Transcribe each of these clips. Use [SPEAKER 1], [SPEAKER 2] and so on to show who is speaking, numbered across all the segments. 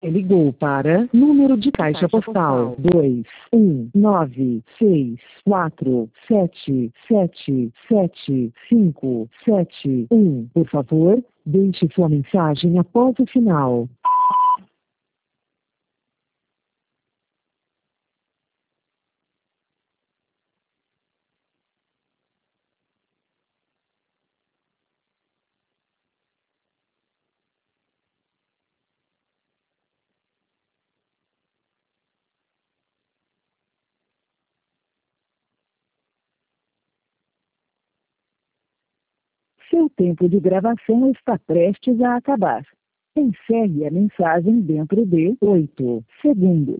[SPEAKER 1] Ligou para número de caixa postal 21964777571. Por favor, deixe sua mensagem após o sinal. Seu tempo de gravação está prestes a acabar. Encerre a mensagem dentro de 8 segundos.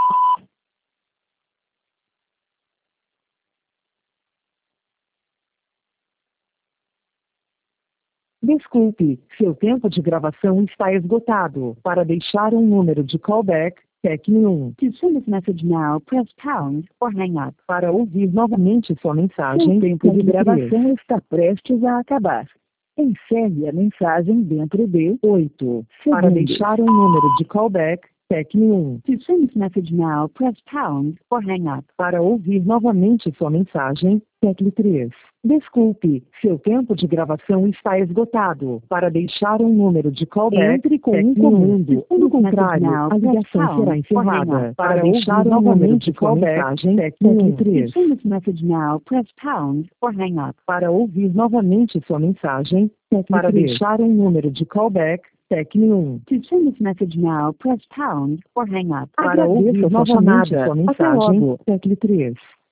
[SPEAKER 1] Desculpe, seu tempo de gravação está esgotado. Para deixar um número de callback, tecle 1. To send this message now, press pound or hang up. Para ouvir novamente sua mensagem, seu tempo de gravação está prestes a acabar. Encerre a mensagem dentro de 8 segundos. Para deixar um número de callback, tecle 1. To send this message now, press pound or hang up. Para ouvir novamente sua mensagem, tecle 3. Desculpe, seu tempo de gravação está esgotado. Para deixar um número de callback, entre com um comando. No contrário, a ligação será encerrada. Para deixar novamente sua mensagem, tecle 3. To send this message now, press pound or hang up. Para ouvir novamente sua mensagem, tecle 3. Para deixar um número de callback, tecle 1. To send this message now, press pound or hang up. Para ouvir novamente sua mensagem, tecle 3.